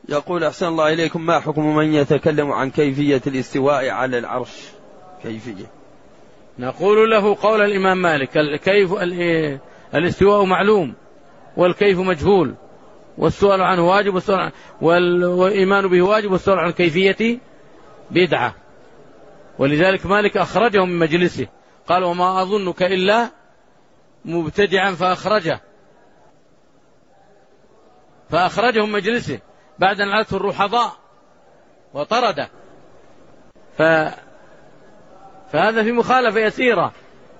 يقول أحسن الله إليكم، ما حكم من يتكلم عن كيفية الاستواء على العرش؟ كيفية. نقول له قول الإمام مالك: كيف الاستواء معلوم والكيف مجهول، والسؤال عنه واجب والإيمان به واجب، والسؤال عن كيفية بدعة. ولذلك مالك أخرجه من مجلسه، قال: وما أظنك إلا مبتدعا، فأخرجه من مجلسه بعد أن علته الرحضاء وطرده. فهذا في مخالفة يسيرة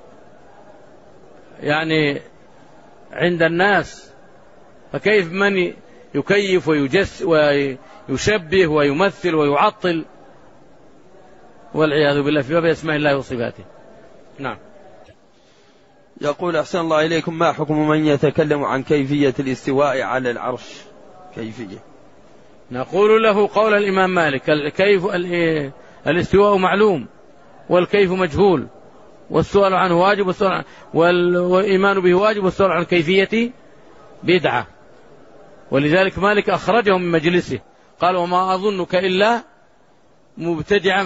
يعني عند الناس. فكيف من يكيف ويشبه ويمثل ويعطل، والعياذ بالله، في باب أسماء الله وصفاته. نعم. يقول أحسن الله إليكم، ما حكم من يتكلم عن كيفية الاستواء على العرش؟ كيفية. نقول له قول الإمام مالك: كيف الاستواء معلوم والكيف مجهول، والسؤال عنه واجب والإيمان به واجب، والسؤال عن كيفية بدعة. ولذلك مالك أخرجه من مجلسه، قال: وما أظنك إلا مبتدعا،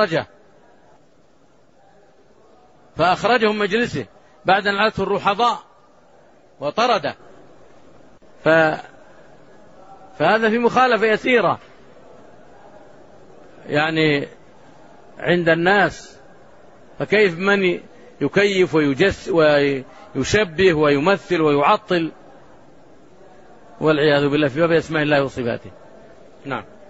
فأخرجه من مجلسه بعد أن علته الرحضاء وطرده. فهذا في مخالفة يسيرة يعني عند الناس. فكيف من يكيف ويشبه ويمثل ويعطل، والعياذ بالله، في باب أسماء الله وصفاته. نعم.